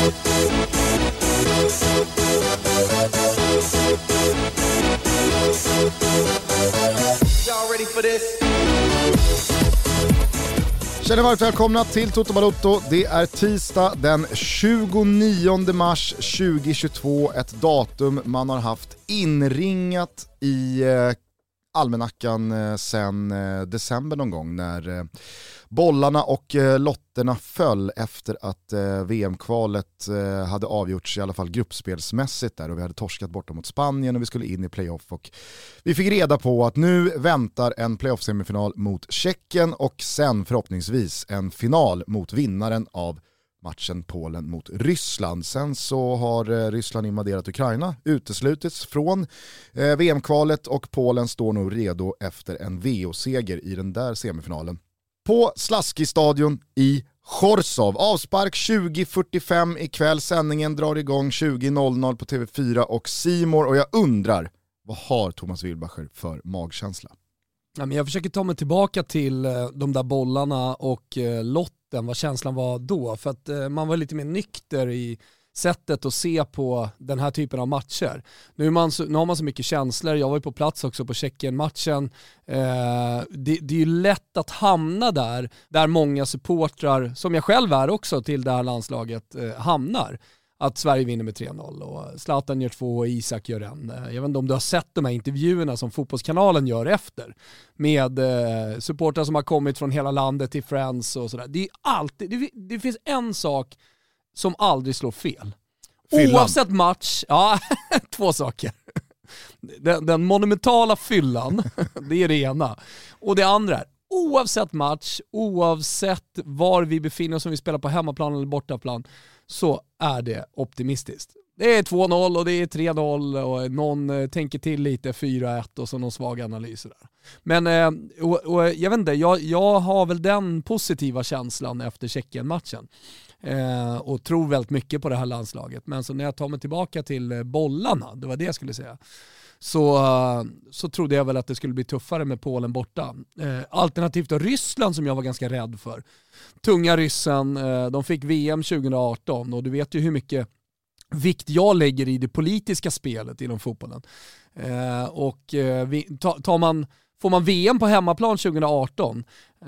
Känner varmt välkomna till Toto Balotto. Det är tisdag den 29 mars 2022. Ett datum man har haft inringat i almanackan sedan december någon gång när bollarna och lotterna föll efter att VM-kvalet hade avgjorts i alla fall gruppspelsmässigt där, och vi hade torskat borta mot Spanien och vi skulle in i playoff, och vi fick reda på att nu väntar en playoff-semifinal mot Tjeckien och sen förhoppningsvis en final mot vinnaren av matchen Polen mot Ryssland. Sen så har Ryssland invaderat Ukraina, uteslutits från VM-kvalet, och Polen står nog redo efter en VO-seger i den där semifinalen. På Slaskistadion i Chorzów. Avspark 20.45 ikväll. Sändningen drar igång 20.00 på TV4 och C More, och jag undrar, vad har Thomas Wilbacher för magkänsla? Ja, men jag försöker ta mig tillbaka till de där bollarna och lotten, vad känslan var då. För att man var lite mer nykter i sättet att se på den här typen av matcher. Nu har man så mycket känslor. Jag var ju på plats också på Tjeckien-matchen. Det är ju lätt att hamna där många supportrar, som jag själv är också till det här landslaget, hamnar. Att Sverige vinner med 3-0 och Zlatan gör 2 och Isak gör 1. Jag vet inte om du har sett de här intervjuerna som Fotbollskanalen gör efter med supportrar som har kommit från hela landet till Friends och sådär. Det är alltid, det finns en sak som aldrig slår fel. Fyllan. Oavsett match, ja, 2 saker. Den monumentala fyllan, det är det ena. Och det andra är, oavsett match, oavsett var vi befinner oss, om vi spelar på hemmaplan eller bortaplan, så är det optimistiskt. Det är 2-0 och det är 3-0 och någon tänker till lite, 4-1 och så någon svag analys där. Men och jag vet inte, jag har väl den positiva känslan efter Tjeckien-matchen. Och tror väldigt mycket på det här landslaget. Men så när jag tar mig tillbaka till bollarna, det var det jag skulle säga, så trodde jag väl att det skulle bli tuffare med Polen borta. Alternativt då Ryssland, som jag var ganska rädd för. Tunga ryssen, de fick VM 2018 och du vet ju hur mycket vikt jag lägger i det politiska spelet inom fotbollen. Får man VM på hemmaplan 2018,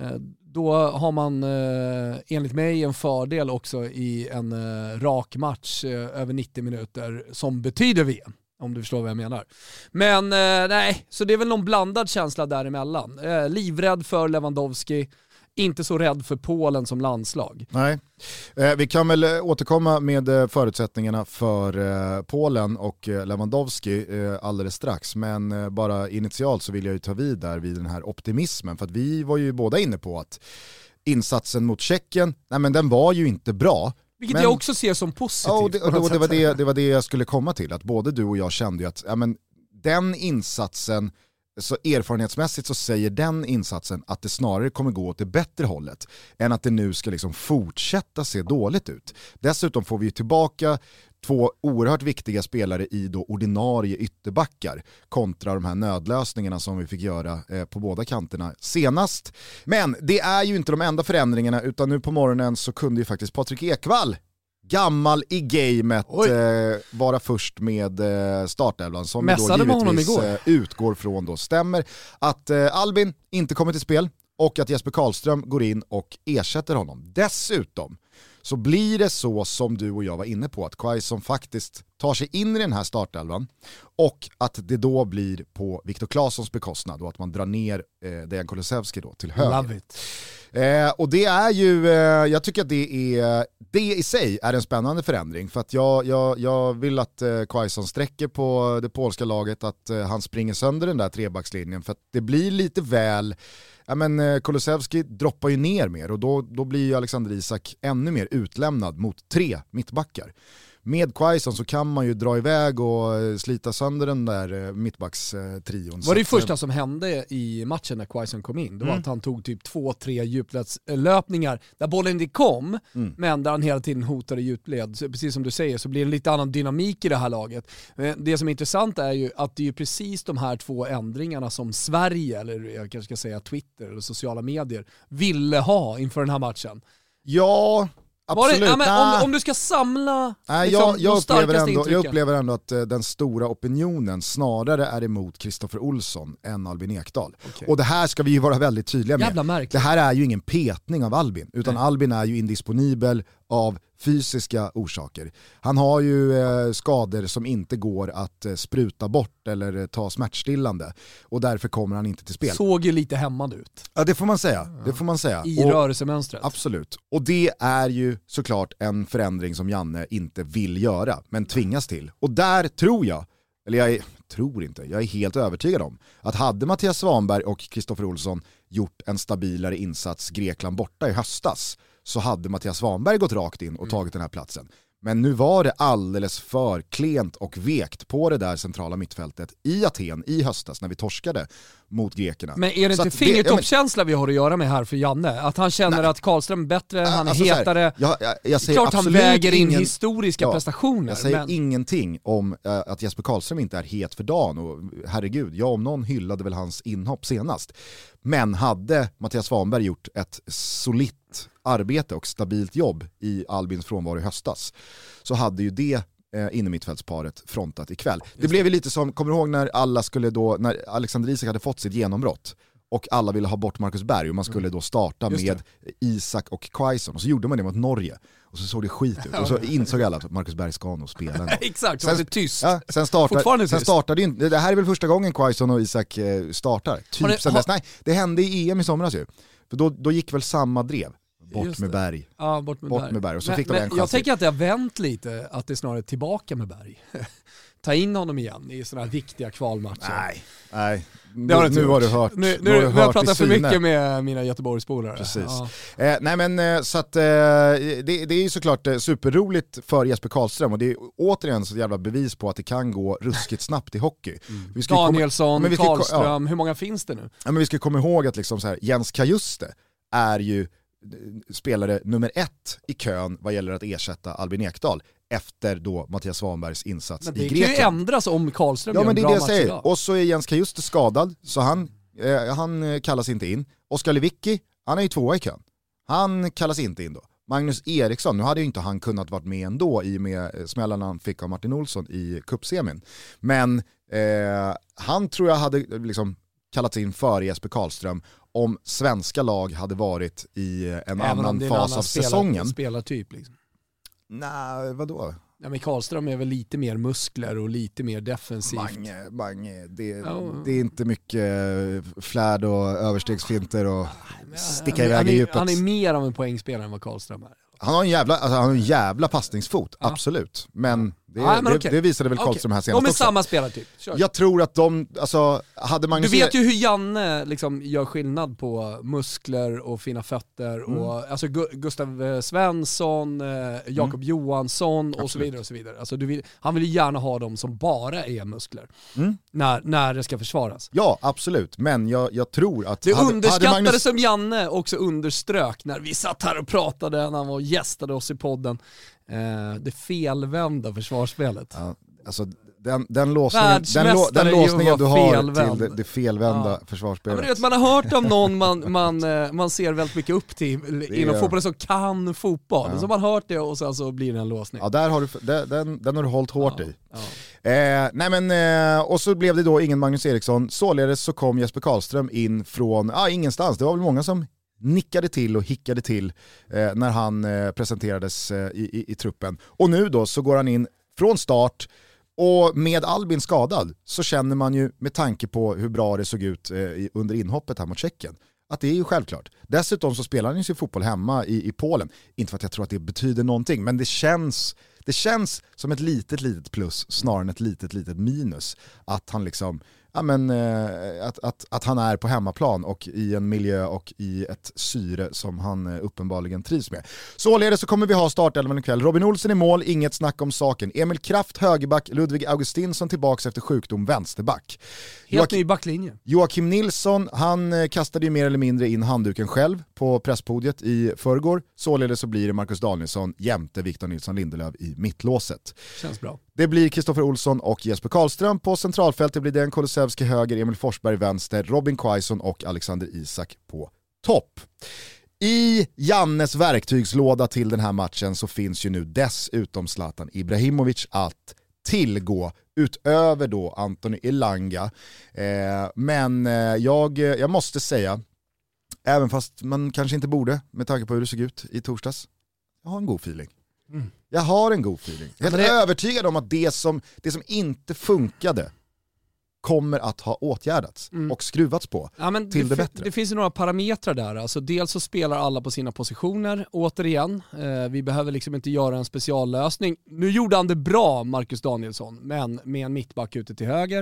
då har man enligt mig en fördel också i en rak match över 90 minuter som betyder VM, om du förstår vad jag menar. Men nej, så det är väl någon blandad känsla däremellan. Livrädd för Lewandowski, inte så rädd för Polen som landslag. Nej, vi kan väl återkomma med förutsättningarna för Polen och Lewandowski alldeles strax, men bara initialt så vill jag ju ta vid den här optimismen, för att vi var ju båda inne på att insatsen mot Tjeckien, nej men den var ju inte bra. Vilket jag också ser som positivt. Ja, det var det jag skulle komma till, att både du och jag kände ju att ja, men den insatsen, så erfarenhetsmässigt så säger den insatsen att det snarare kommer gå åt det bättre hållet än att det nu ska liksom fortsätta se dåligt ut. Dessutom får vi tillbaka 2 oerhört viktiga spelare i då ordinarie ytterbackar kontra de här nödlösningarna som vi fick göra på båda kanterna senast. Men det är ju inte de enda förändringarna, utan nu på morgonen så kunde ju faktiskt Patrik Ekwall, gammal i gamet, vara först med startelvan som då givetvis utgår från då stämmer att Albin inte kommer till spel och att Jesper Karlström går in och ersätter honom. Dessutom så blir det så som du och jag var inne på, att Quaison faktiskt tar sig in i den här startelvan och att det då blir på Viktor Claessons bekostnad och att man drar ner Dejan Kulusevski då till höger. Love it. Och det är ju, jag tycker att det i sig är en spännande förändring, för att jag vill att Quaison sträcker på det polska laget, att han springer sönder den där trebackslinjen, för att det blir lite väl, ja men Kulusevski droppar ju ner mer och då blir ju Alexander Isak ännu mer utlämnad mot 3 mittbackar. Med Quaison så kan man ju dra iväg och slita sönder den där mittbackstrion. Var det första som hände i matchen när Quaison kom in? Det var att han tog typ 2-3 djupledslöpningar där bollen inte kom, men där han hela tiden hotade djupled. Så precis som du säger så blir det en lite annan dynamik i det här laget. Det som är intressant är ju att det är precis de här 2 ändringarna som Sverige, eller jag kanske ska säga Twitter eller sociala medier, ville ha inför den här matchen. Ja, Absolut. Om du ska samla jag upplever ändå att den stora opinionen snarare är emot Kristoffer Olsson än Albin Ekdal. Okay. Och det här ska vi ju vara väldigt tydliga med. Jävla märkligt. Det här är ju ingen petning av Albin, utan Albin är ju indisponibel av fysiska orsaker. Han har ju skador som inte går att spruta bort eller ta smärtstillande, och därför kommer han inte till spel. Såg ju lite hämmad ut. Ja, det får man säga. Det får man säga. I rörelsemönstret. Absolut. Och det är ju såklart en förändring som Janne inte vill göra, men tvingas till. Och där tror jag, eller jag är helt övertygad om att hade Mattias Svanberg och Kristoffer Olsson gjort en stabilare insats Grekland borta i höstas, så hade Mattias Svanberg gått rakt in och tagit den här platsen. Men nu var det alldeles för klent och vekt på det där centrala mittfältet i Aten i höstas när vi torskade mot grekerna. Men är det inte fingertoppskänsla vi har att göra med här för Janne? Att han känner att Karlström är bättre, han är hetare. Jag säger klart han väger in historiska prestationer. Jag säger ingenting om att Jesper Karlström inte är het för dagen. Och herregud, jag om någon hyllade väl hans inhopp senast. Men hade Mattias Svanberg gjort ett solitt arbete och stabilt jobb i Albins frånvaro i höstas, så hade ju det innermittfältsparet frontat ikväll. Det blev ju lite som, kommer du ihåg när Alexander Isak hade fått sitt genombrott och alla ville ha bort Marcus Berg och man skulle då starta med Isak och Quaison, och så gjorde man det mot Norge och så såg det skit ut och så insåg alla att Marcus Berg ska nog spela. Exakt, sen, det är tyst. Ja, sen startade det här är väl första gången Quaison och Isak startar. Nej, det hände i EM i somras ju. För då gick väl samma drev. Bort med Berg. Ja, bort med Berg. Och så fick de en chans. Jag tänker att det har vänt lite, att det är snarare tillbaka med Berg. Ta in honom igen i sådana här viktiga kvalmatcher. Nej. Nu har du hört. Nu har jag pratat för mycket med mina Göteborgsspolare. Precis. Ja. Så att det är ju såklart superroligt för Jesper Karlström, och det är återigen så jävla bevis på att det kan gå ruskigt snabbt i hockey. Danielsson, Karlström, hur många finns det nu? Ja, men vi ska komma ihåg att liksom så här, Jens Kajuste är ju spelare nummer 1 i kön vad gäller att ersätta Albin Ekdal efter då Mattias Svanbergs insats i Grekland. Det kan ju ändras om Karlström gör en bra match idag. Säger. Och så är Jens Kajuste skadad, så han kallas inte in. Oskar Lewicki, han är ju 2 i kön. Han kallas inte in då. Magnus Eriksson, nu hade ju inte han kunnat varit med ändå i med smällarna han fick av Martin Olsson i cupsemin. Men han tror jag hade liksom kallats in för Jesper Karlström om svenska lag hade varit i en annan fas av säsongen. Spelartyp liksom. Nej, vadå? Ja, men Karlström är väl lite mer muskler och lite mer defensivt. Mange. Det är inte mycket flärd och överstegsfinter och sticka iväg i djupet. Han är mer av en poängspelare än vad Karlström är. Han har en jävla passningsfot, absolut. Men det visade väl Karlström här senast också. De är också. Samma spelartyp. Jag tror att hade Magnus... Du vet ju hur Janne liksom gör skillnad på muskler och fina fötter. Och, alltså Gustav Svensson, Jakob Johansson och så vidare. Och så vidare. Alltså han vill ju gärna ha dem som bara är muskler när det ska försvaras. Ja, absolut. Men jag tror att... Det underskattade som Janne också underströk när vi satt här och pratade när han var och gästade oss i podden. Det felvända försvarsspelet. Ja, alltså den låsningen du har till det felvända försvarsspelet. Ja, man har hört om någon man ser väldigt mycket upp till inom fotbollen som kan fotboll. Så man har hört det och sen så blir det en låsning. Ja, där har den har du hållit hårt i. Och så blev det då ingen Magnus Eriksson. Således så kom Jesper Karlström in från ingenstans. Det var väl många som nickade till och hickade till när han presenterades i truppen. Och nu då så går han in från start, och med Albin skadad så känner man ju, med tanke på hur bra det såg ut under inhoppet här mot Tjeckien, att det är ju självklart. Dessutom så spelar han ju sin fotboll hemma i Polen. Inte för att jag tror att det betyder någonting, men det känns som ett litet plus snarare än ett litet minus att han liksom att han är på hemmaplan och i en miljö och i ett syre som han uppenbarligen trivs med. Således så kommer vi ha startelvan ikväll. Robin Olsen i mål, inget snack om saken. Emil Kraft högerback, Ludvig Augustinsson tillbaks efter sjukdom vänsterback. Helt ny backlinje. Joakim Nilsson, han kastade ju mer eller mindre in handduken själv på presspodiet i förrgår. Således så blir det Marcus Danielsson jämte Victor Nilsson Lindelöf i mittlåset. Känns bra. Det blir Kristoffer Olsson och Jesper Karlström på centralfältet. Blir det en Kulusevski höger, Emil Forsberg vänster, Robin Quaison och Alexander Isak på topp. I Jannes verktygslåda till den här matchen så finns ju nu dessutom Zlatan Ibrahimovic att tillgå utöver då Anthony Elanga. Men jag måste säga, även fast man kanske inte borde med tanke på hur det såg ut i torsdags, jag har en god feeling. Jag har en god feeling. Jag är övertygad om att det som inte funkade kommer att ha åtgärdats och skruvats på till det bättre. Det finns ju några parametrar där. Alltså, dels så spelar alla på sina positioner. Återigen, vi behöver liksom inte göra en speciallösning. Nu gjorde han det bra, Marcus Danielsson, men med en mittback ute till höger.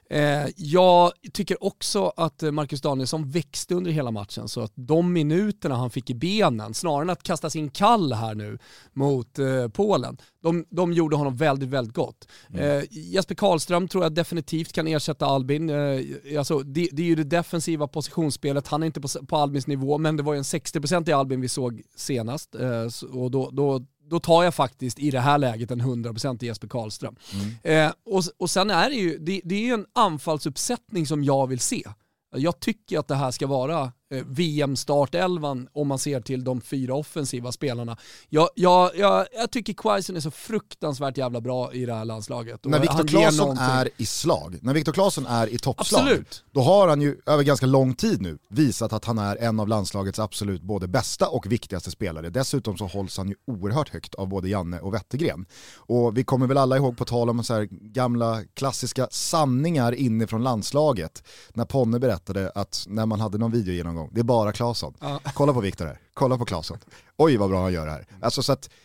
Jag tycker också att Marcus Danielsson växte under hela matchen, så att de minuterna han fick i benen, snarare än att kastas in kall här nu mot Polen, de gjorde honom väldigt, väldigt gott. Jesper Karlström tror jag definitivt kan ersätta Albin. Alltså, det är ju det defensiva positionsspelet. Han är inte på Albins nivå, men det var ju en 60% i Albin vi såg senast. Och då tar jag faktiskt i det här läget en 100% i Jesper Karlström. Och sen är det ju det är en anfallsuppsättning som jag vill se. Jag tycker att det här ska vara VM-startelvan om man ser till de 4 offensiva spelarna. Jag tycker Quaison är så fruktansvärt jävla bra i det här landslaget. När Viktor Claesson är i slag, när Viktor Claesson är i toppslag, absolut, då har han ju över ganska lång tid nu visat att han är en av landslagets absolut både bästa och viktigaste spelare. Dessutom så hålls han ju oerhört högt av både Janne och Wettergren. Och vi kommer väl alla ihåg, på tal om så här gamla klassiska sanningar inifrån landslaget, när Ponne berättade att när man hade någon video genom det är bara Claesson. Kolla på Viktor här. Kolla på Claesson. Oj vad bra han gör det här. Alltså, så att,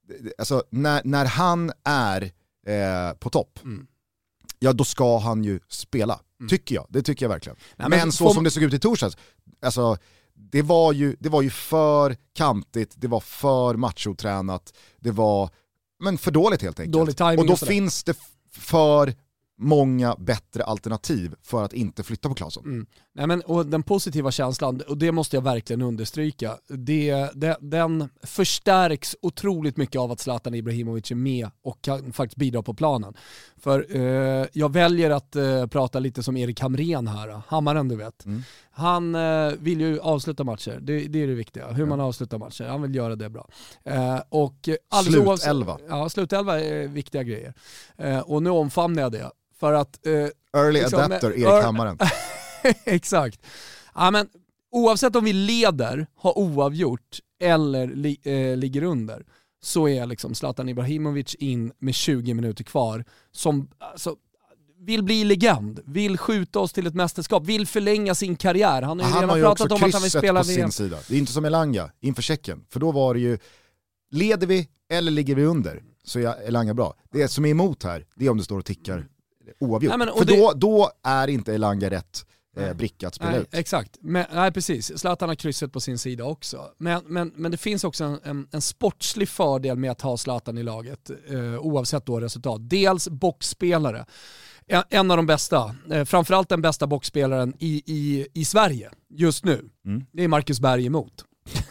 när han är på topp, ja då ska han ju spela. Tycker jag. Det tycker jag verkligen. Nej, men så som det såg ut i torsdags, alltså, det var ju för kantigt, det var för machotränat, det var för dåligt helt enkelt. Dålig timing och då finns det för många bättre alternativ för att inte flytta på Claesson. Nej, men, och den positiva känslan, och det måste jag verkligen understryka, den förstärks otroligt mycket av att Zlatan Ibrahimovic är med och kan faktiskt bidra på planen. För jag väljer att prata lite som Erik Hamrén här, Hammaren du vet. Han vill ju avsluta matcher, det är det viktiga, hur man avslutar matcher, han vill göra det bra. Och slutelva. Ja, slutelva är viktiga grejer. Och nu omfamnar jag det. För att, early liksom, adapter, Erik Hammaren. Exakt. Ja, men, oavsett om vi leder, har oavgjort eller ligger under, så är liksom Zlatan Ibrahimovic in med 20 minuter kvar som alltså, vill bli legend, vill skjuta oss till ett mästerskap, vill förlänga sin karriär. Han har ju redan pratat om att han vill spela på sin sida. Det är inte som Elanga inför Tjeckien, för då var det ju, leder vi eller ligger vi under, så är Elanga bra. Det som är emot här, det är om det står och tickar oavgjort. Nej, för då är inte Elanga rätt bricka att spela ut. Exakt, nej precis. Zlatan har krysset på sin sida också. Men det finns också en sportslig fördel med att ha Zlatan i laget, oavsett då resultat. Dels boxspelare. En av de bästa, framförallt den bästa boxspelaren i Sverige just nu. Det är Marcus Berg emot.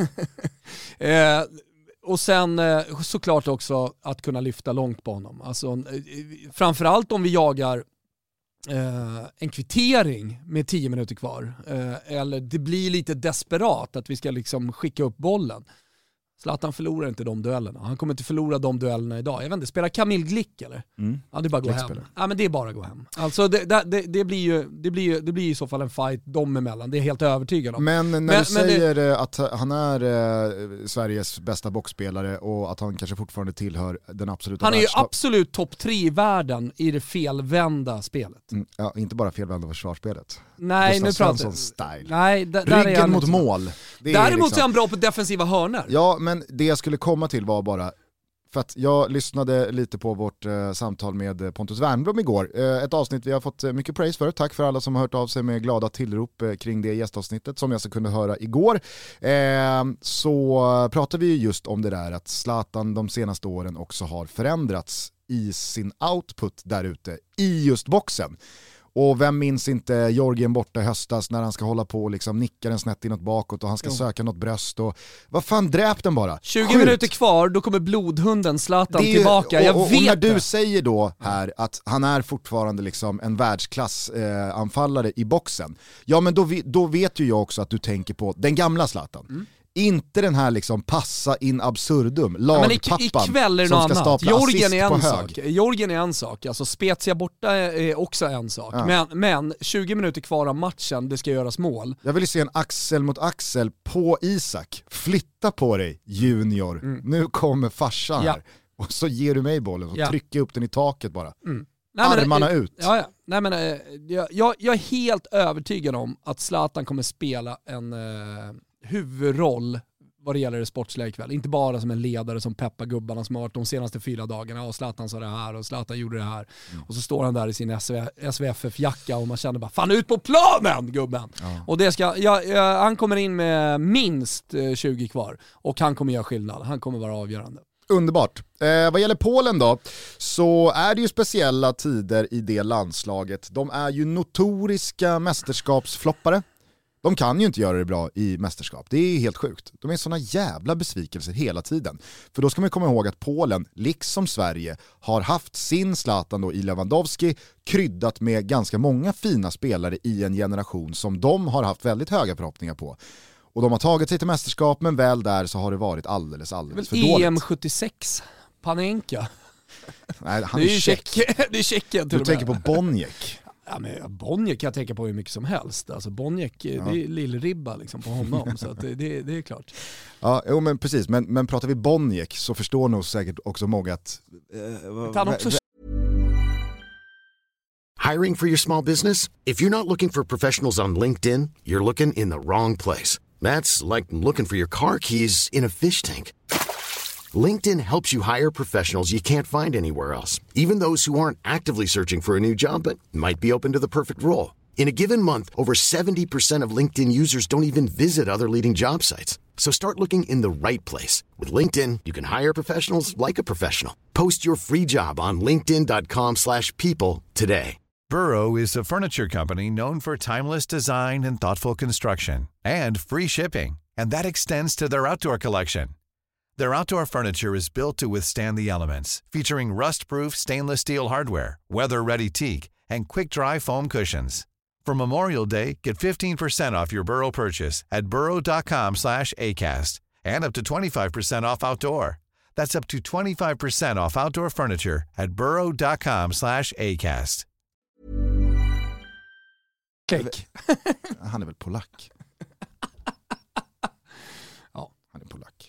Och sen såklart också att kunna lyfta långt på honom. Alltså, framförallt om vi jagar en kvittering med 10 minuter kvar. Eller det blir lite desperat att vi ska liksom skicka upp bollen. Zlatan förlorar inte de duellerna. Han kommer inte förlora de duellerna idag. Jag vet inte, spelar Kamil Glick eller? Ja, det är bara att gå hem. Ja, men det är bara att gå hem. Alltså det blir ju i så fall en fight dem emellan. Det är helt övertygad om. Men när du säger att han är Sveriges bästa boxspelare och att han kanske fortfarande tillhör den absoluta han är ju absolut topp 3 i världen i det felvända spelet. Ja, inte bara felvända försvarsspelet. Nej, nu pratar style. Nej, ryggen mot mål. Däremot liksom är han bra på defensiva hörnor. Ja, men det jag skulle komma till var bara, för att jag lyssnade lite på vårt samtal med Pontus Wernbloom igår. Ett avsnitt vi har fått mycket praise för. Tack för alla som har hört av sig med glada tillrop kring det gästavsnittet som jag så kunde höra igår. Så pratade vi just om det där att Zlatan de senaste åren också har förändrats i sin output där ute i just boxen. Och vem minns inte Georgien borta i höstas när han ska hålla på och liksom nicka den snett inåt bakåt och han ska söka något bröst och vad fan, dräp den bara. 20 minuter kvar, då kommer blodhunden Zlatan tillbaka. Jag vet och när du säger då här att han är fortfarande liksom en världsklass anfallare i boxen, ja men då vet ju jag också att du tänker på den gamla Zlatan. Inte den här liksom passa in absurdum, lagpappan ikväll är det som något ska annat. stapla assist på hög. Georgien är en sak, alltså Spezia borta är också en sak. Ja. Men 20 minuter kvar av matchen, det ska göras mål. Jag vill se en axel mot axel på Isak. Flytta på dig, junior. Nu kommer farsan här. Och så ger du mig bollen och trycker upp den i taket bara. Armarna ut. Ja. Nej, men, jag är helt övertygad om att Zlatan kommer spela en huvudroll vad det gäller det sportsliga ikväll. Inte bara som en ledare som peppar gubbarna som har varit de senaste 4 dagarna. Och Zlatan sa det här och Zlatan gjorde det här. Och så står han där i sin SVFF-jacka och man känner bara, fan ut på planen gubben! Ja. Och det ska, han kommer in med minst 20 kvar. Och han kommer göra skillnad. Han kommer vara avgörande. Underbart. Vad gäller Polen då, så är det ju speciella tider i det landslaget. De är ju notoriska mästerskapsfloppare. De kan ju inte göra det bra i mästerskap. Det är helt sjukt. De är såna jävla besvikelser hela tiden. För då ska man komma ihåg att Polen, liksom Sverige, har haft sin Zlatan då i Lewandowski kryddat med ganska många fina spelare i en generation som de har haft väldigt höga förhoppningar på. Och de har tagit sig till mästerskap, men väl där så har det varit alldeles för dåligt. EM76, Panenka. Nej, han är Tjeck. Det är Tjeckien. Du tänker på Bonjek. Ja, men Bonjek kan jag tänka på hur mycket som helst. Alltså Bonjek, det är lillribba liksom på honom. Så att det är klart. Ja, jo, men precis. Men pratar vi Bonjek så förstår nog säkert också många att... Hiring for your small business? If you're not looking for professionals on LinkedIn, you're looking in the wrong place. That's like looking for your car keys in a fish tank. LinkedIn helps you hire professionals you can't find anywhere else, even those who aren't actively searching for a new job but might be open to the perfect role. In a given month, over 70% of LinkedIn users don't even visit other leading job sites. So start looking in the right place. With LinkedIn, you can hire professionals like a professional. Post your free job on linkedin.com/people today. Burrow is a furniture company known for timeless design and thoughtful construction, and free shipping, and that extends to their outdoor collection. Their outdoor furniture is built to withstand the elements, featuring rust-proof stainless steel hardware, weather-ready teak, and quick-dry foam cushions. For Memorial Day, get 15% off your Burrow purchase at burrow.com/acast, and up to 25% off outdoor. That's up to 25% off outdoor furniture at burrow.com/acast. Han är väl polack? Ja. Han är polack.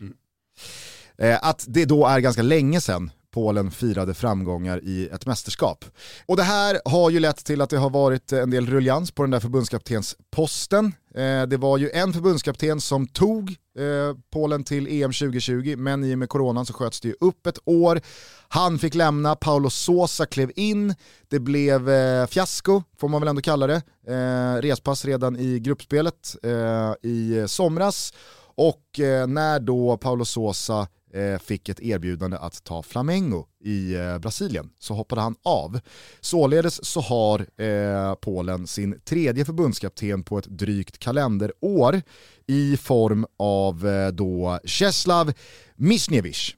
Att det då är ganska länge sedan Polen firade framgångar i ett mästerskap. Och det här har ju lett till att det har varit en del ruljans på den där förbundskaptensposten. Det var ju en förbundskapten som tog Polen till EM 2020, men i och med coronan så sköts det ju upp ett år. Han fick lämna, Paulo Sousa klev in, det blev fiasko får man väl ändå kalla det. Respass redan i gruppspelet i somras. Och när då Paulo Sousa fick ett erbjudande att ta Flamengo i Brasilien så hoppade han av. Således så har Polen sin 3:e förbundskapten på ett drygt kalenderår i form av då Czesław Michniewicz.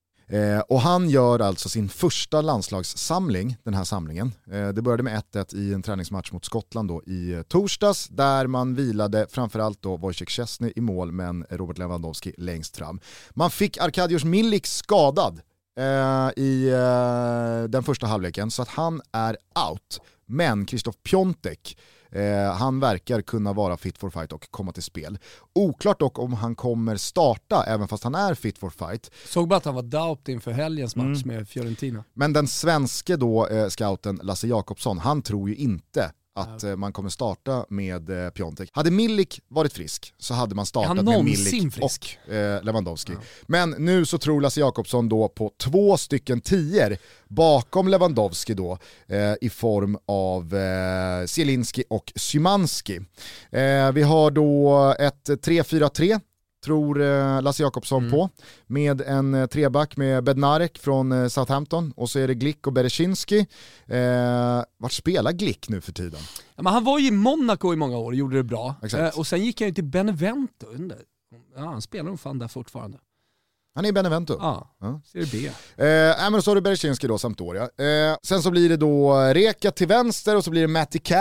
Och han gör alltså sin första landslagssamling, den här samlingen. Det började med 1-1 i en träningsmatch mot Skottland då i torsdags, där man vilade framförallt då Wojciech Szczesny i mål, men Robert Lewandowski längst fram. Man fick Arkadiusz Milik skadad i den första halvleken, så att han är out. Men Krzysztof Piątek, han verkar kunna vara fit for fight och komma till spel. Oklart dock om han kommer starta även fast han är fit for fight. Såg bara att han var doped inför helgens match med Fiorentina. Men den svenske då, scouten Lasse Jakobsson, han tror ju inte att man kommer starta med Piątek. Hade Milik varit frisk så hade man startat med Milik frisk och Lewandowski. Ja. Men nu så tror Lasse Jakobsson då på 2 stycken 10 bakom Lewandowski då i form av Zielinski och Szymanski. Vi har då ett 3-4-3 tror Lasse Jakobsson på, med en treback med Bednarek från Southampton, och så är det Glick och Berezinski. Vart spelar Glick nu för tiden? Ja, men han var ju i Monaco i många år och gjorde det bra. Och sen gick han ju till Benevento. Ja, han spelar nog fan där fortfarande. Han är i Benevento. Ja. Serie B. Men så har du Berezinski då, Sampdoria. Sen så blir det då Reka till vänster och så blir det Matty Cash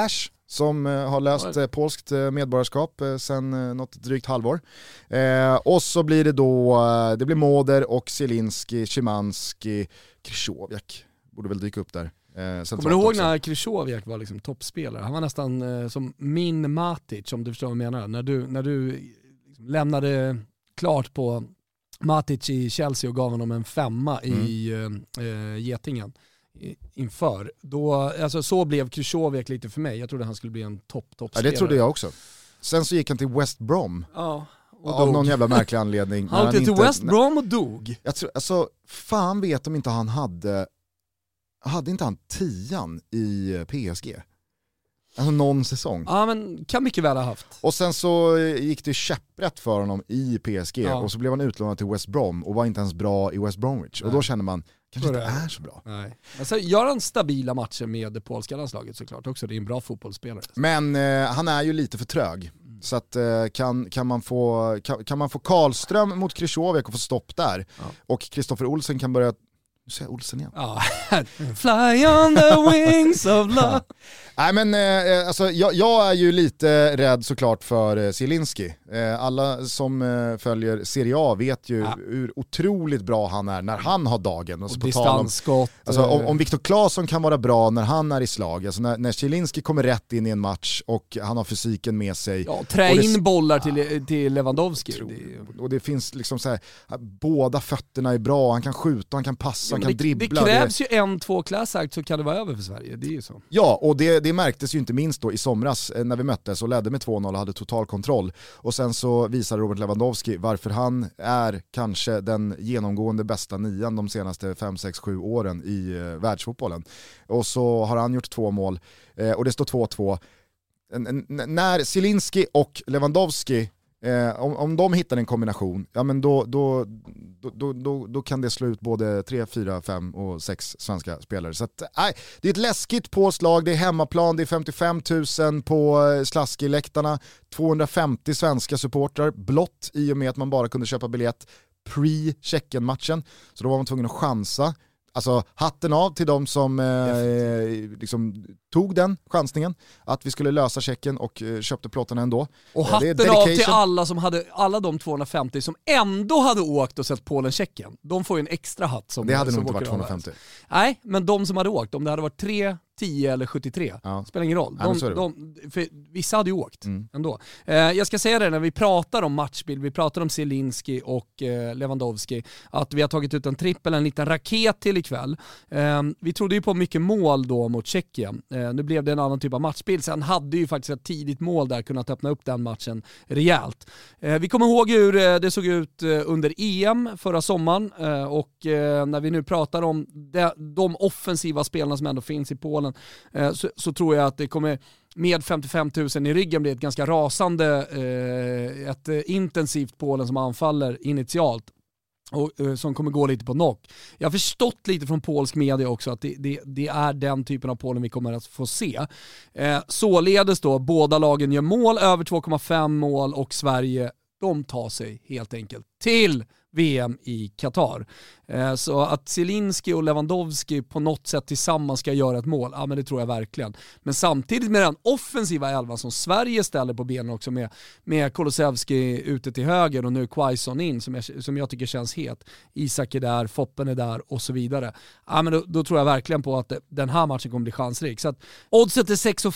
som har löst polskt medborgarskap sedan något drygt halvår. Och så blir det blir Moder och Zielinski, Szymanski, Krychowiak borde väl dyka upp där. Kommer du ihåg när Krychowiak var liksom toppspelare? Han var nästan som min Matic, om du förstår vad jag menar. När du liksom lämnade klart på Matic i Chelsea och gav honom en 5 i Getingen inför. Då, alltså, så blev Krychowiak lite för mig. Jag trodde han skulle bli en toppspelare. Ja, det trodde jag också. Sen så gick han till West Brom. Ja. Av någon jävla märklig anledning. Han åkte till West Brom och dog. Jag tror, alltså, fan vet om inte han hade inte han 10 i PSG? Alltså någon säsong. Ja, men kan mycket väl ha haft. Och sen så gick det käpprätt för honom i PSG och så blev han utlånad till West Brom och var inte ens bra i West Bromwich. Och då känner man, kanske inte är så bra. Nej. Alltså, gör han stabila matcher med det polska landslaget såklart också. Det är en bra fotbollsspelare. Men han är ju lite för trög. Så att, kan man få Karlström mot Krychowiak och få stopp där och Kristoffer Olsen kan börja. Nu säger jag Olsen igen. Ja. Fly on the wings of love. Nej, men alltså, jag är ju lite rädd såklart för Zielinski. Alla som följer Serie A vet ju hur otroligt bra han är när han har dagen. Och distansskott. Alltså, om Viktor Claesson kan vara bra när han är i slag, alltså när Zielinski kommer rätt in i en match och han har fysiken med sig. Ja, trä in bollar till Lewandowski. Och det finns liksom så här, båda fötterna är bra, han kan skjuta, han kan passa, han kan dribbla. Det krävs ju 1-2 klassakt så kan det vara över för Sverige, det är ju så. Ja, och det märktes ju inte minst då i somras när vi möttes och ledde med 2-0 och hade total kontroll. Och sen så visar Robert Lewandowski varför han är kanske den genomgående bästa nian de senaste 5, 6, 7 åren i världsfotbollen. Och så har han gjort 2 mål och det står 2-2. När Zielinski och Lewandowski om de hittar en kombination, ja men då kan det slå ut både 3, 4, 5 och 6 svenska spelare. Så att, det är ett läskigt påslag, det är hemmaplan, det är 55 000 på Slaski-läktarna, 250 svenska supportrar, blott i och med att man bara kunde köpa biljett pre-Tjeckien-matchen. Så då var man tvungen att chansa. Alltså hatten av till de som liksom tog den chansningen att vi skulle lösa Tjeckien och köpte plåtarna ändå. Och hatten av till alla som hade, alla de 250 som ändå hade åkt och sett Polen-Tjeckien. De får ju en extra hatt. Som det hade som nog inte varit 250. Nej, men de som hade åkt, om det hade varit 3, 10 eller 73, spelar ingen roll. För vissa hade ju åkt ändå. Jag ska säga det när vi pratar om matchbild, vi pratar om Zielinski och Lewandowski, att vi har tagit ut en trippel, en liten raket till ikväll. Vi trodde ju på mycket mål då mot Tjeckien. Nu blev det en annan typ av matchbild. Sen hade ju faktiskt ett tidigt mål där kunnat öppna upp den matchen rejält. Vi kommer ihåg hur det såg ut under EM förra sommaren och när vi nu pratar om de offensiva spelarna som ändå finns i Polen så tror jag att det kommer med 55 000 i ryggen bli ett ganska rasande, ett intensivt Polen som anfaller initialt och som kommer gå lite på knock. Jag har förstått lite från polsk media också att det är den typen av Polen vi kommer att få se. Således då, båda lagen gör mål, över 2,5 mål och Sverige, de tar sig helt enkelt till VM i Qatar. Så att Zielinski och Lewandowski på något sätt tillsammans ska göra ett mål, ja men det tror jag verkligen. Men samtidigt med den offensiva elvan som Sverige ställer på benen också med Kulusevski ute till höger och nu Quaison in som jag tycker känns het. Isak är där, Foppen är där och så vidare. Ja men då tror jag verkligen på att den här matchen kommer bli chansrik. Så att oddset är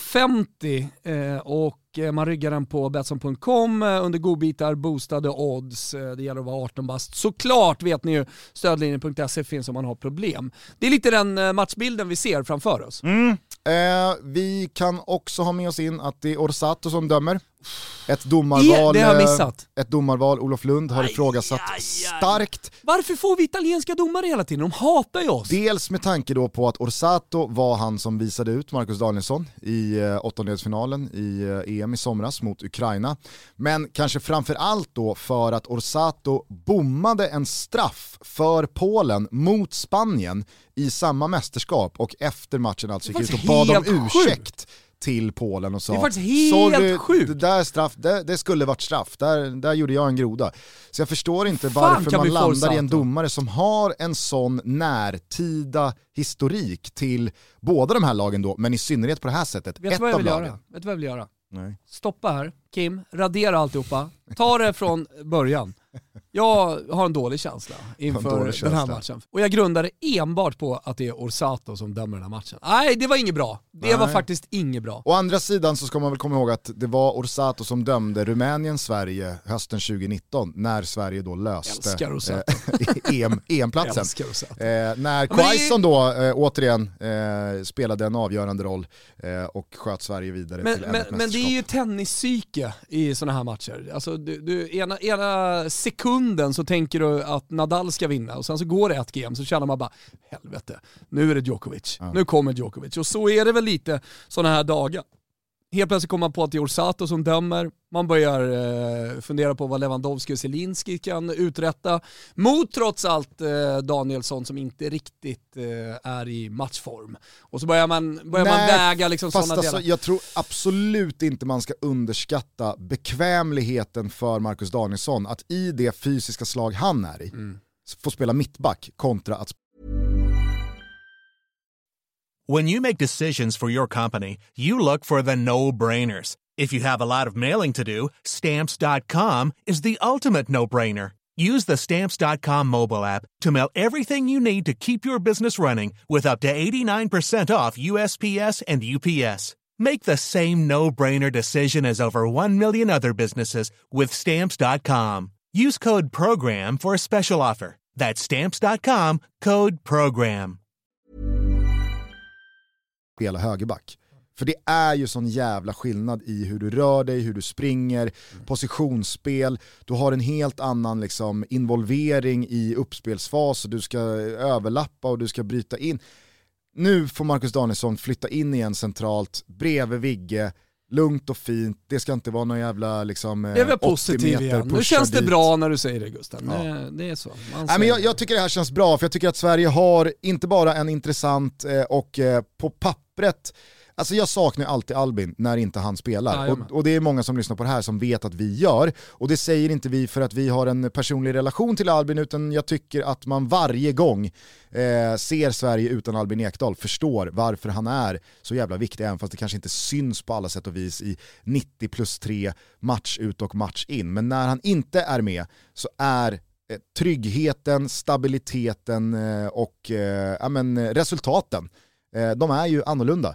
6,50 och man ryggar den på Betsson.com under godbitar, boostade odds. Det gäller att vara 18 bast. Såklart vet ni ju, stödlinjen.se finns om man har problem. Det är lite den matchbilden vi ser framför oss. Vi kan också ha med oss in att det är Orsato som dömer. Ett domarval, det har jag missat. Ett domarval Olof Lund har ifrågasatt starkt. Varför får vi italienska domare hela tiden? De hatar ju oss. Dels med tanke då på att Orsato var han som visade ut Marcus Danielsson i åttondelsfinalen i EM i somras mot Ukraina. Men kanske framför allt då för att Orsato bommade en straff för Polen mot Spanien i samma mästerskap och efter matchen alltså gick ut och bad om ursäkt till Polen och sa det är faktiskt helt sjukt. Det där straff, det skulle varit straff, där gjorde jag en groda. Så jag förstår inte Fan, varför man landar Orsato i en domare som har en sån närtida historik till båda de här lagen då, men i synnerhet på det här sättet. Vet du vad jag vill göra? Nej. Stoppa här, Kim, radera alltihopa, ta det från början. Jag har en dålig känsla inför den här matchen. Och jag grundar det enbart på att det är Orsato som dömer den här matchen. Nej, det var inget bra. Det var faktiskt inget bra. Å andra sidan så ska man väl komma ihåg att det var Orsato som dömde Rumänien-Sverige hösten 2019 när Sverige då löste EM-platsen. När Quaison då återigen spelade en avgörande roll och sköt Sverige vidare till ett men det är ju tennispsyke i såna här matcher. Alltså, ena sekunden så tänker du att Nadal ska vinna och sen så går det ett game så känner man bara helvete, nu är det Djokovic. Nu kommer Djokovic. Och så är det väl lite såna här dagar. Helt plötsligt kommer man på att det är Orsato som dömer. Man börjar fundera på vad Lewandowski och Zielinski kan uträtta mot trots allt Danielsson som inte riktigt är i matchform. Och så börjar man väga liksom sådana delar. Alltså, jag tror absolut inte man ska underskatta bekvämligheten för Marcus Danielsson att i det fysiska slag han är i få spela mittback kontra att When you make decisions for your company, you look for the no-brainers. If you have a lot of mailing to do, Stamps.com is the ultimate no-brainer. Use the Stamps.com mobile app to mail everything you need to keep your business running with up to 89% off USPS and UPS. Make the same no-brainer decision as over 1 million other businesses with Stamps.com. Use code PROGRAM for a special offer. That's Stamps.com, code PROGRAM. Spela högerback. För det är ju sån jävla skillnad i hur du rör dig, hur du springer, positionsspel. Du har en helt annan liksom involvering i uppspelsfas och du ska överlappa och du ska bryta in. Nu får Marcus Danielsson flytta in igen centralt, bredvid Vigge, lugnt och fint. Det ska inte vara någon jävla liksom, det är väl positiv igen. Nu känns det bra när du säger det, Gustav. Ja. Det är så. Nej, men jag tycker det här känns bra, för jag tycker att Sverige har inte bara en intressant och på pappret. Alltså jag saknar alltid Albin när inte han spelar. Och det är många som lyssnar på det här som vet att vi gör. Och det säger inte vi för att vi har en personlig relation till Albin, utan jag tycker att man varje gång ser Sverige utan Albin Ekdal förstår varför han är så jävla viktig, även fast det kanske inte syns på alla sätt och vis i 90+3 match ut och match in. Men när han inte är med så är tryggheten, stabiliteten och resultaten, de är ju annorlunda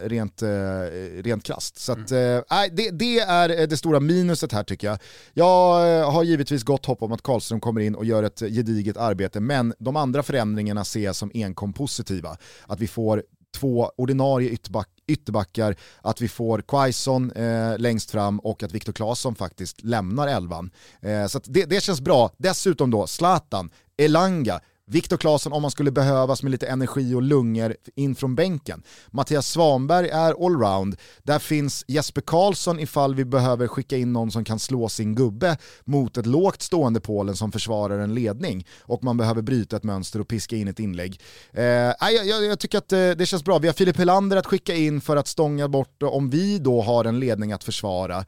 rent krasst. Så att, det är det stora minuset här, tycker jag. Jag har givetvis gott hopp om att Karlström kommer in och gör ett gediget arbete, men de andra förändringarna ser jag som enkom positiva. Att vi får 2 ordinarie ytterbackar, att vi får Quaison längst fram och att Viktor Claesson faktiskt lämnar elvan. Så att det känns bra. Dessutom då Zlatan, Elanga, Viktor Claesson om man skulle behövas med lite energi och lungor in från bänken. Mattias Svanberg är allround. Där finns Jesper Karlsson ifall vi behöver skicka in någon som kan slå sin gubbe mot ett lågt stående Polen som försvarar en ledning och man behöver bryta ett mönster och piska in ett inlägg. Jag tycker att det känns bra. Vi har Filip Helander att skicka in för att stånga bort om vi då har en ledning att försvara.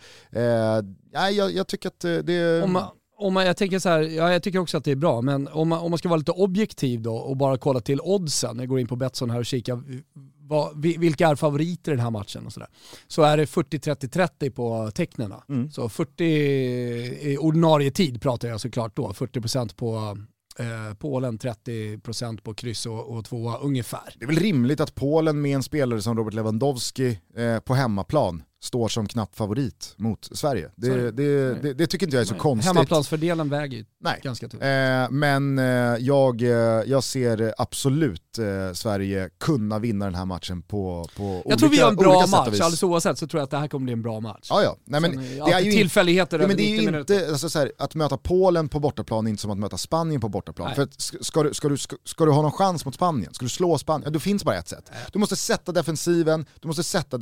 Jag tycker att det... Jag tänker så här, jag tycker också att det är bra, men om man ska vara lite objektiv då och bara kolla till oddsen, jag går in på Betsson här och kika vilka är favoriter i den här matchen och sådär, så är det 40-30-30 på tecknarna. Så 40 i ordinarie tid pratar jag såklart då, 40% på Polen, 30% på kryss och 2 ungefär. Det är väl rimligt att Polen med en spelare som Robert Lewandowski på hemmaplan står som knapp favorit mot Sverige. Det tycker inte jag är så konstigt. Hemmaplansfördelen väger ganska tungt. Men jag ser absolut Sverige kunna vinna den här matchen på jag tror vi har en bra match, alldeles oavsett så tror jag att det här kommer bli en bra match. Ja. Nej, men det är ju tillfälligheter över 90 minuter. Men det är ju inte, alltså, så här, att möta Polen på bortaplan är inte som att möta Spanien på bortaplan. Nej. För att ska du ha någon chans mot Spanien, ska du slå Spanien, då finns bara ett sätt. Du måste sätta defensiven, du måste sätta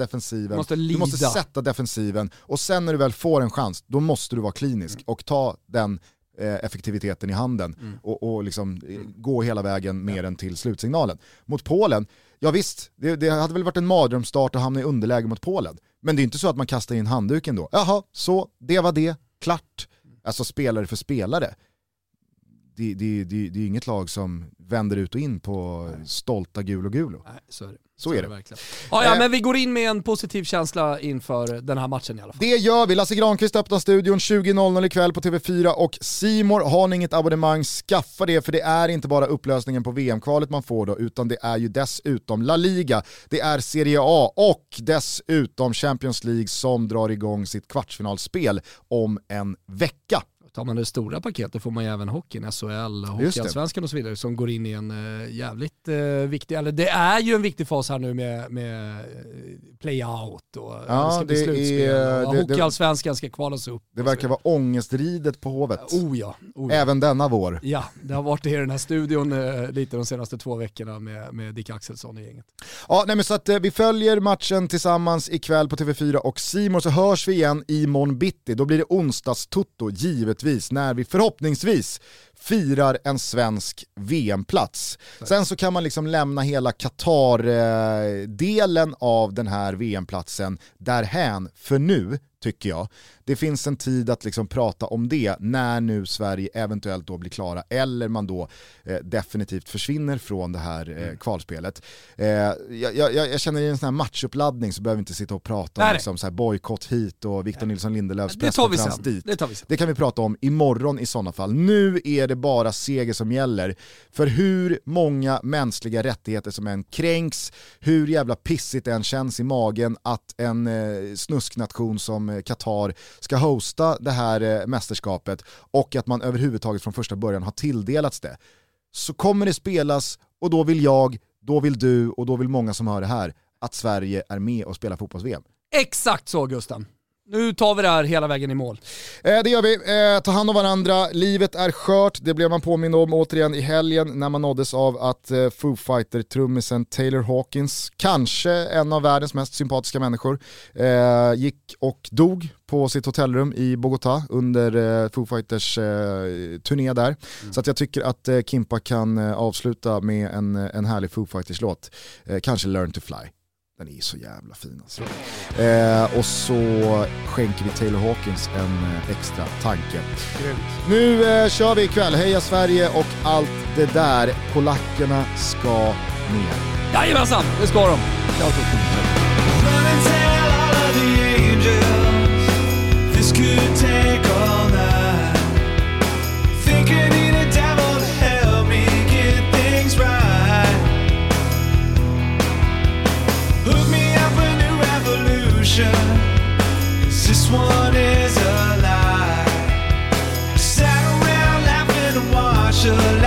defensiven och sen när du väl får en chans, då måste du vara klinisk och ta den effektiviteten i handen och liksom gå hela vägen mer än till slutsignalen. Mot Polen, Ja visst, det hade väl varit en mardrömsstart att hamna i underläge mot Polen. Men det är inte så att man kastar in handduken då. Jaha, så det var det, klart. Alltså spelare för spelare. Det är inget lag som vänder ut och in på stolta Gulo. Nej, så är det. Så är det. Verkligen. Ja, men vi går in med en positiv känsla inför den här matchen i alla fall. Det gör vi. Lasse Granqvist öppnar studion 20.00 ikväll på TV4 och C More. Har ni inget abonnemang, skaffa det, för det är inte bara upplösningen på VM-kvalet man får då, utan det är ju dessutom La Liga, det är Serie A och dessutom Champions League som drar igång sitt kvartsfinalspel om en vecka. Tar man det stora paketet får man ju även hockeyn, SHL, Hockeyallsvenskan och så vidare som går in i en jävligt viktig, eller det är ju en viktig fas här nu med play-out och det ska bli slutspel och Hockeyallsvenskan ska kvalas upp. Det verkar vara ångestridet på Hovet. Oh ja. Även denna vår. Ja, det har varit i den här studion lite de senaste 2 veckorna med Dick Axelsson i gänget. Ja, nej, men så att vi följer matchen tillsammans ikväll på TV4 och C More, så hörs vi igen i morgon bitti. Då blir det onsdagstutto givetvis, när vi förhoppningsvis firar en svensk VM-plats. Sen så kan man liksom lämna hela Qatar-delen av den här VM-platsen därhän för nu, tycker jag. Det finns en tid att liksom prata om det när nu Sverige eventuellt då blir klara eller man då definitivt försvinner från det här kvalspelet. Jag känner i en sån här matchuppladdning så behöver vi inte sitta och prata om liksom så här bojkott hit och Victor Nilsson Lindelöfs presskonferens dit. Det kan vi prata om imorgon i sådana fall. Nu är det bara seger som gäller, för hur många mänskliga rättigheter som än kränks, hur jävla pissigt det än känns i magen att en snusknation som Qatar ska hosta det här mästerskapet och att man överhuvudtaget från första början har tilldelats det, så kommer det spelas, och då vill jag, då vill du och då vill många som hör det här att Sverige är med och spelar fotbolls-VM. Exakt så, Gustav. Nu tar vi det här hela vägen i mål. Det gör vi. Ta hand om varandra. Livet är skört. Det blev man påmind om återigen i helgen när man nåddes av att Foo Fighter-trummisen Taylor Hawkins, kanske en av världens mest sympatiska människor, gick och dog på sitt hotellrum i Bogotá under Foo Fighters turné där. Så att jag tycker att Kimpa kan avsluta med en härlig Foo Fighters-låt. Kanske Learn to Fly. Den är så jävla fin alltså. Och så skänker vi Taylor Hawkins en extra tanke. Nu kör vi ikväll. Heja Sverige och allt det där. Polackerna ska ner. Jajamensan, det ska de. This could take all night. Think I need a devil to help me get things right. Hook me up a new revolution, 'cause this one is a lie. Sat around laughing and watching